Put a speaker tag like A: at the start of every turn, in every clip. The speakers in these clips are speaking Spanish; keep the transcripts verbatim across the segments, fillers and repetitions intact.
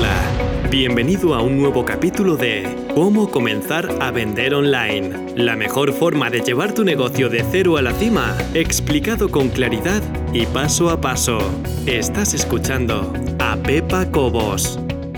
A: Hola, bienvenido a un nuevo capítulo de Cómo comenzar a vender online. La mejor forma de llevar tu negocio de cero a la cima, explicado con claridad y paso a paso. Estás escuchando a Pepa Cobos.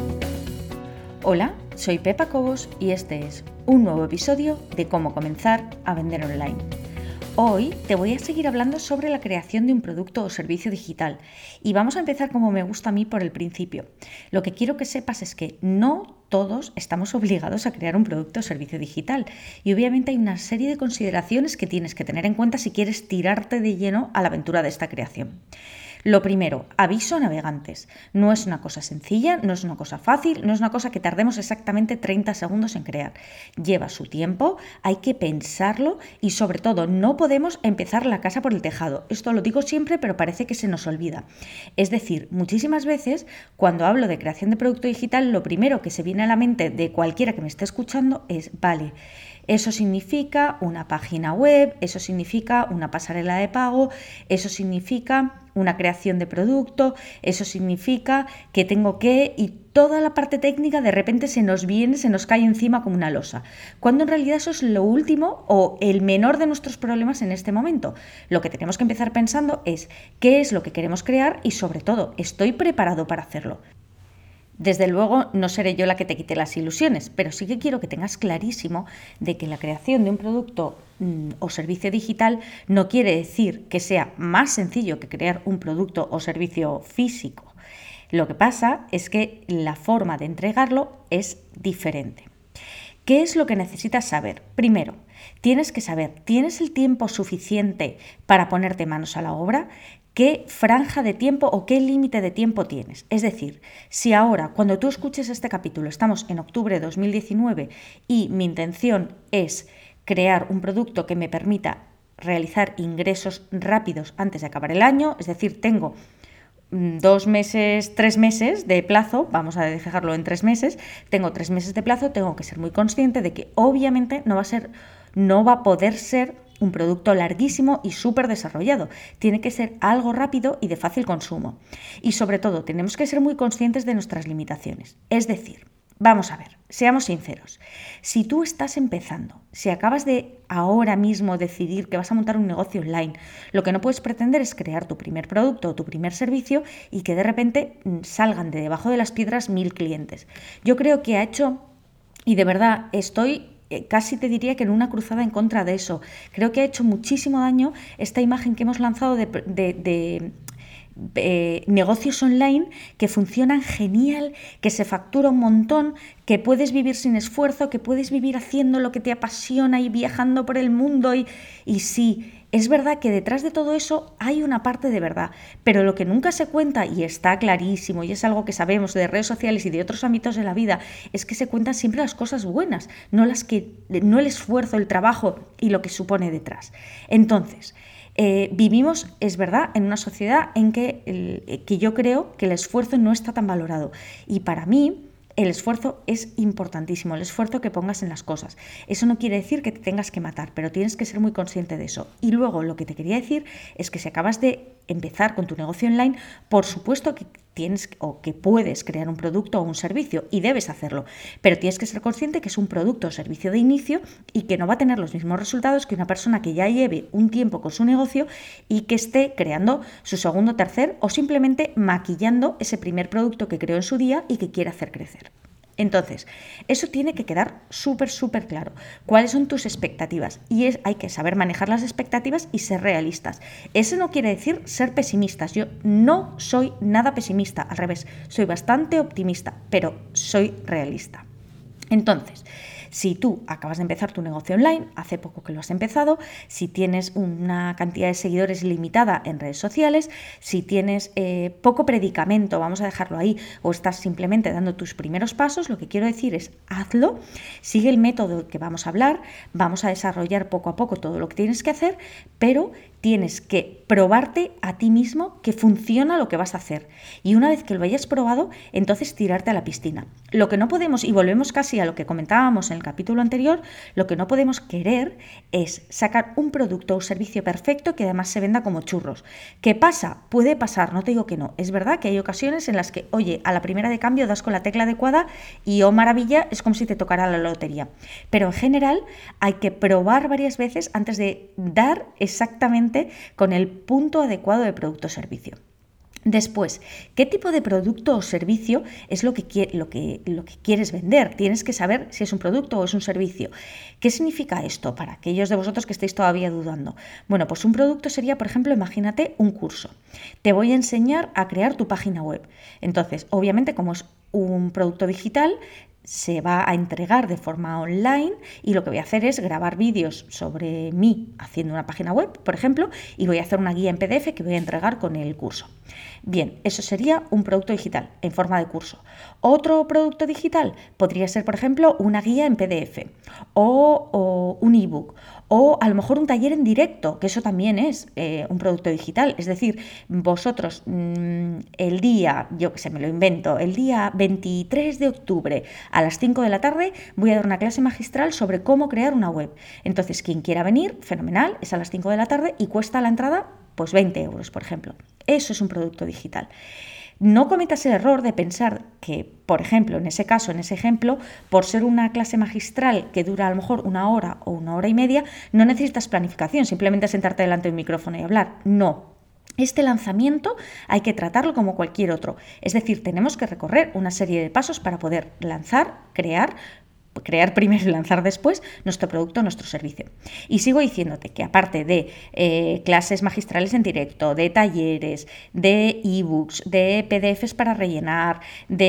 B: Hola, soy Pepa Cobos y este es un nuevo episodio de Cómo comenzar a vender online. Hoy te voy a seguir hablando sobre la creación de un producto o servicio digital y vamos a empezar como me gusta a mí por el principio. Lo que quiero que sepas es que no todos estamos obligados a crear un producto o servicio digital y obviamente hay una serie de consideraciones que tienes que tener en cuenta si quieres tirarte de lleno a la aventura de esta creación. Lo primero, aviso a navegantes. No es una cosa sencilla, no es una cosa fácil, no es una cosa que tardemos exactamente treinta segundos en crear. Lleva su tiempo, hay que pensarlo y sobre todo no podemos empezar la casa por el tejado. Esto lo digo siempre, pero parece que se nos olvida. Es decir, muchísimas veces cuando hablo de creación de producto digital, lo primero que se viene a la mente de cualquiera que me esté escuchando es, vale, eso significa una página web, eso significa una pasarela de pago, eso significa una creación de producto, eso significa que tengo que... y toda la parte técnica de repente se nos viene, se nos cae encima como una losa. Cuando en realidad eso es lo último o el menor de nuestros problemas en este momento. Lo que tenemos que empezar pensando es qué es lo que queremos crear y sobre todo, ¿estoy preparado para hacerlo? Desde luego no seré yo la que te quite las ilusiones, pero sí que quiero que tengas clarísimo de que la creación de un producto mmm, o servicio digital no quiere decir que sea más sencillo que crear un producto o servicio físico. Lo que pasa es que la forma de entregarlo es diferente. ¿Qué es lo que necesitas saber? Primero, tienes que saber, ¿tienes el tiempo suficiente para ponerte manos a la obra? ¿Qué franja de tiempo o qué límite de tiempo tienes? Es decir, si ahora, cuando tú escuches este capítulo, estamos en octubre de dos mil diecinueve y mi intención es crear un producto que me permita realizar ingresos rápidos antes de acabar el año, es decir, tengo dos meses, tres meses de plazo, vamos a dejarlo en tres meses, tengo tres meses de plazo, tengo que ser muy consciente de que obviamente no va a ser, no va a poder ser un producto larguísimo y súper desarrollado. Tiene que ser algo rápido y de fácil consumo. Y sobre todo, tenemos que ser muy conscientes de nuestras limitaciones. Es decir, vamos a ver, seamos sinceros. Si tú estás empezando, si acabas de ahora mismo decidir que vas a montar un negocio online, lo que no puedes pretender es crear tu primer producto o tu primer servicio y que de repente salgan de debajo de las piedras mil clientes. Yo creo que ha hecho, y de verdad estoy... casi te diría que en una cruzada en contra de eso. Creo que ha hecho muchísimo daño esta imagen que hemos lanzado de, de, de eh, negocios online que funcionan genial, que se factura un montón, que puedes vivir sin esfuerzo, que puedes vivir haciendo lo que te apasiona y viajando por el mundo. Y, y sí, es verdad que detrás de todo eso hay una parte de verdad, pero lo que nunca se cuenta, y está clarísimo, y es algo que sabemos de redes sociales y de otros ámbitos de la vida, es que se cuentan siempre las cosas buenas, no, las que, no el esfuerzo, el trabajo y lo que supone detrás. Entonces, eh, vivimos, es verdad, en una sociedad en que, el, que yo creo que el esfuerzo no está tan valorado. Y para mí, el esfuerzo es importantísimo, el esfuerzo que pongas en las cosas. Eso no quiere decir que te tengas que matar, pero tienes que ser muy consciente de eso. Y luego lo que te quería decir es que si acabas de empezar con tu negocio online, por supuesto que tienes o que puedes crear un producto o un servicio y debes hacerlo, pero tienes que ser consciente que es un producto o servicio de inicio y que no va a tener los mismos resultados que una persona que ya lleve un tiempo con su negocio y que esté creando su segundo, tercer o simplemente maquillando ese primer producto que creó en su día y que quiere hacer crecer. Entonces, eso tiene que quedar súper, súper claro. ¿Cuáles son tus expectativas? Y es, hay que saber manejar las expectativas y ser realistas. Eso no quiere decir ser pesimistas. Yo no soy nada pesimista, al revés, soy bastante optimista, pero soy realista. Entonces, si tú acabas de empezar tu negocio online, hace poco que lo has empezado, si tienes una cantidad de seguidores limitada en redes sociales, si tienes eh, poco predicamento, vamos a dejarlo ahí, o estás simplemente dando tus primeros pasos, lo que quiero decir es hazlo, sigue el método que vamos a hablar, vamos a desarrollar poco a poco todo lo que tienes que hacer, pero tienes que probarte a ti mismo que funciona lo que vas a hacer. Y una vez que lo hayas probado, entonces tirarte a la piscina. Lo que no podemos, y volvemos casi a lo que comentábamos en el capítulo anterior, lo que no podemos querer es sacar un producto o servicio perfecto que además se venda como churros. ¿Qué pasa? Puede pasar, no te digo que no. Es verdad que hay ocasiones en las que, oye, a la primera de cambio das con la tecla adecuada y, oh maravilla, es como si te tocara la lotería. Pero en general hay que probar varias veces antes de dar exactamente con el punto adecuado de producto o servicio. Después, ¿qué tipo de producto o servicio es lo que, lo, que, lo que quieres vender? Tienes que saber si es un producto o es un servicio. ¿Qué significa esto para aquellos de vosotros que estéis todavía dudando? Bueno, pues un producto sería, por ejemplo, imagínate un curso. Te voy a enseñar a crear tu página web. Entonces, obviamente, como es un producto digital, se va a entregar de forma online y lo que voy a hacer es grabar vídeos sobre mí haciendo una página web, por ejemplo, y voy a hacer una guía en P D F que voy a entregar con el curso. Bien, eso sería un producto digital en forma de curso. Otro producto digital podría ser, por ejemplo, una guía en P D F o, o un ebook o a lo mejor un taller en directo, que eso también es eh, un producto digital. Es decir, vosotros mmm, el día, yo que sé, me lo invento, el día veintitrés de octubre a las cinco de la tarde voy a dar una clase magistral sobre cómo crear una web. Entonces, quien quiera venir, fenomenal, es a las cinco de la tarde y cuesta la entrada pues veinte euros, por ejemplo. Eso es un producto digital. No cometas el error de pensar que, por ejemplo, en ese caso, en ese ejemplo, por ser una clase magistral que dura a lo mejor una hora o una hora y media, no necesitas planificación, simplemente sentarte delante de un micrófono y hablar. No. Este lanzamiento hay que tratarlo como cualquier otro. Es decir, tenemos que recorrer una serie de pasos para poder lanzar, crear, crear primero y lanzar después nuestro producto, nuestro servicio. Y sigo diciéndote que aparte de eh, clases magistrales en directo, de talleres, de ebooks, de P D Fs para rellenar,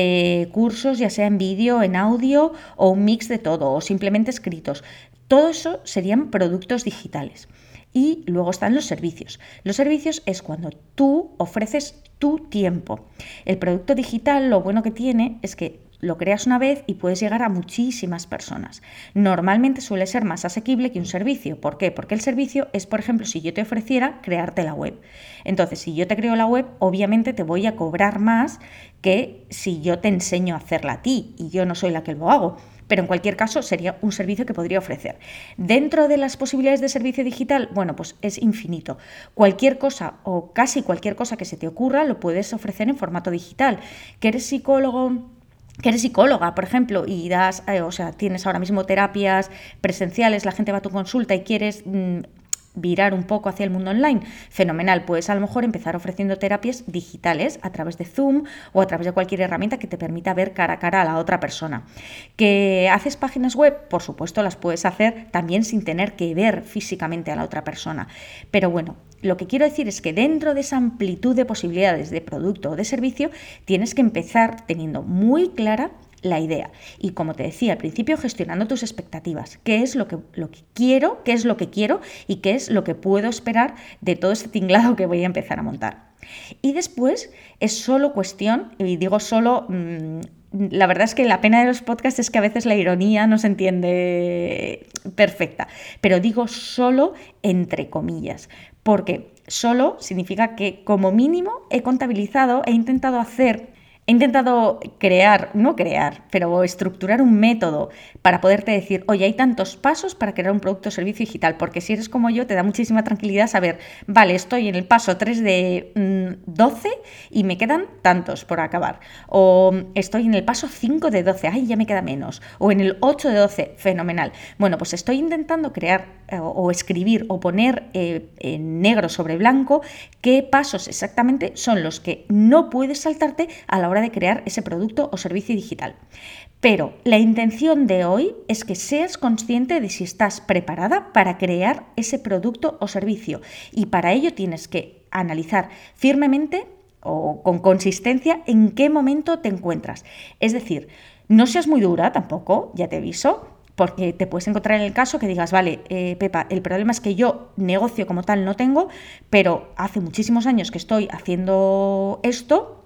B: de cursos ya sea en vídeo, en audio o un mix de todo o simplemente escritos, todo eso serían productos digitales. Y luego están los servicios. Los servicios es cuando tú ofreces tu tiempo. El producto digital, lo bueno que tiene es que lo creas una vez y puedes llegar a muchísimas personas. Normalmente suele ser más asequible que un servicio. ¿Por qué? Porque el servicio es, por ejemplo, si yo te ofreciera crearte la web. Entonces, si yo te creo la web, obviamente te voy a cobrar más que si yo te enseño a hacerla a ti y yo no soy la que lo hago. Pero en cualquier caso sería un servicio que podría ofrecer. Dentro de las posibilidades de servicio digital, bueno, pues es infinito. Cualquier cosa o casi cualquier cosa que se te ocurra lo puedes ofrecer en formato digital. ¿Que eres psicólogo? Que eres psicóloga, por ejemplo, y das, eh, o sea, tienes ahora mismo terapias presenciales, la gente va a tu consulta y quieres mmm, virar un poco hacia el mundo online, fenomenal, puedes a lo mejor empezar ofreciendo terapias digitales a través de Zoom o a través de cualquier herramienta que te permita ver cara a cara a la otra persona. ¿Que haces páginas web? Por supuesto, las puedes hacer también sin tener que ver físicamente a la otra persona. Pero bueno, lo que quiero decir es que dentro de esa amplitud de posibilidades de producto o de servicio, tienes que empezar teniendo muy clara la idea. Y como te decía al principio, gestionando tus expectativas. ¿Qué es lo que, lo que quiero? ¿Qué es lo que quiero? ¿Y qué es lo que puedo esperar de todo este tinglado que voy a empezar a montar? Y después es solo cuestión, y digo solo... Mmm, la verdad es que la pena de los podcasts es que a veces la ironía no se entiende perfecta, pero digo solo entre comillas, porque solo significa que como mínimo he contabilizado, he intentado hacer... He intentado crear, no crear, pero estructurar un método para poderte decir, oye, hay tantos pasos para crear un producto o servicio digital, porque si eres como yo te da muchísima tranquilidad saber, vale, estoy en el paso tres de mmm, doce y me quedan tantos por acabar, o estoy en el paso cinco de doce, ay, ya me queda menos, o en el ocho de doce, fenomenal. Bueno, pues estoy intentando crear eh, o escribir o poner eh, en negro sobre blanco qué pasos exactamente son los que no puedes saltarte a la hora de crear ese producto o servicio digital. Pero la intención de hoy es que seas consciente de si estás preparada para crear ese producto o servicio y para ello tienes que analizar firmemente o con consistencia en qué momento te encuentras. Es decir, no seas muy dura tampoco, ya te aviso, porque te puedes encontrar en el caso que digas, vale, eh, Pepa, el problema es que yo negocio como tal no tengo, pero hace muchísimos años que estoy haciendo esto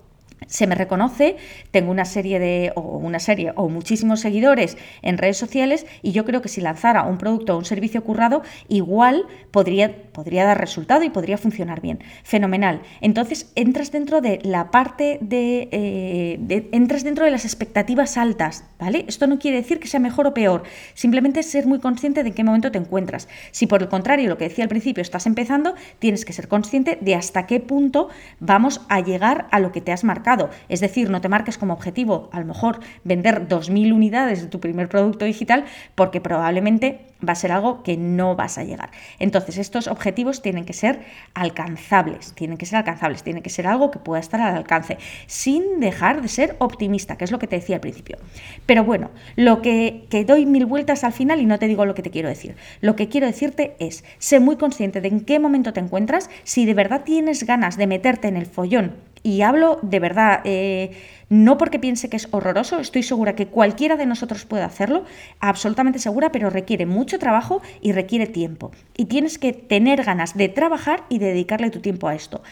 B: se me reconoce, tengo una serie de, o una serie o muchísimos seguidores en redes sociales y yo creo que si lanzara un producto o un servicio currado, igual podría, podría dar resultado y podría funcionar bien. Fenomenal. Entonces entras dentro de la parte de, eh, de, entras dentro de las expectativas altas, ¿vale? Esto no quiere decir que sea mejor o peor, simplemente ser muy consciente de en qué momento te encuentras. Si por el contrario, lo que decía al principio, estás empezando, tienes que ser consciente de hasta qué punto vamos a llegar a lo que te has marcado. Es decir, no te marques como objetivo a lo mejor vender dos mil unidades de tu primer producto digital, porque probablemente va a ser algo que no vas a llegar. Entonces, estos objetivos tienen que ser alcanzables, tienen que ser alcanzables, tiene que ser algo que pueda estar al alcance, sin dejar de ser optimista, que es lo que te decía al principio. Pero bueno, lo que, que doy mil vueltas al final y no te digo lo que te quiero decir. Lo que quiero decirte es, sé muy consciente de en qué momento te encuentras, si de verdad tienes ganas de meterte en el follón. Y hablo de verdad, eh, no porque piense que es horroroso, estoy segura que cualquiera de nosotros puede hacerlo, absolutamente segura, pero requiere mucho trabajo y requiere tiempo. Y tienes que tener ganas de trabajar y de dedicarle tu tiempo a esto.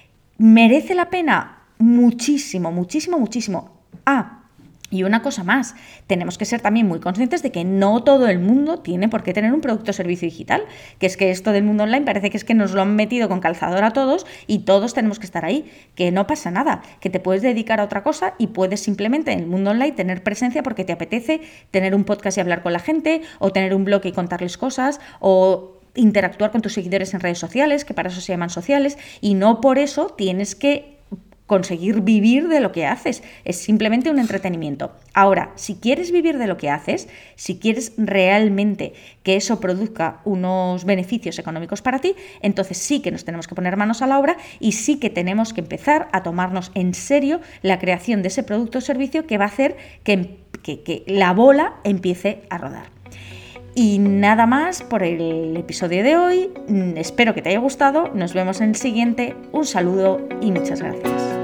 B: ¿Merece la pena? Muchísimo, muchísimo, muchísimo. Ah, y una cosa más, tenemos que ser también muy conscientes de que no todo el mundo tiene por qué tener un producto o servicio digital, que es que esto del mundo online parece que es que nos lo han metido con calzador a todos y todos tenemos que estar ahí, que no pasa nada, que te puedes dedicar a otra cosa y puedes simplemente en el mundo online tener presencia porque te apetece tener un podcast y hablar con la gente, o tener un blog y contarles cosas, o interactuar con tus seguidores en redes sociales, que para eso se llaman sociales, y no por eso tienes que conseguir vivir de lo que haces, es simplemente un entretenimiento. Ahora, si quieres vivir de lo que haces, si quieres realmente que eso produzca unos beneficios económicos para ti, entonces sí que nos tenemos que poner manos a la obra y sí que tenemos que empezar a tomarnos en serio la creación de ese producto o servicio que va a hacer que, que, que la bola empiece a rodar. Y nada más por el episodio de hoy. Espero que te haya gustado. Nos vemos en el siguiente. Un saludo y muchas gracias.